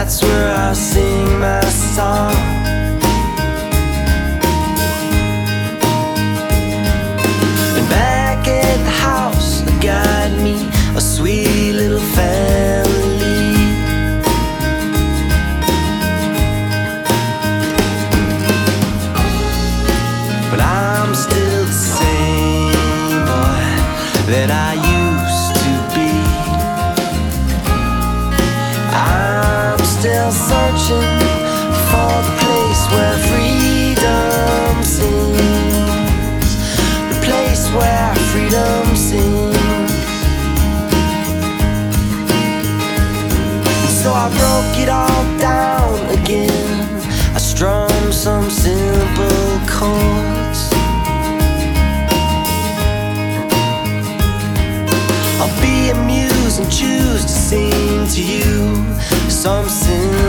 that's where I sing my song. And back at the house, I got me a sweet little family. But I'm still the same boy that I used to be. I'm still searching for the place where freedom sings, the place where freedom sings. So I broke it all down again. I strummed some simple chords. I'll be a muse and choose to sing to you some simple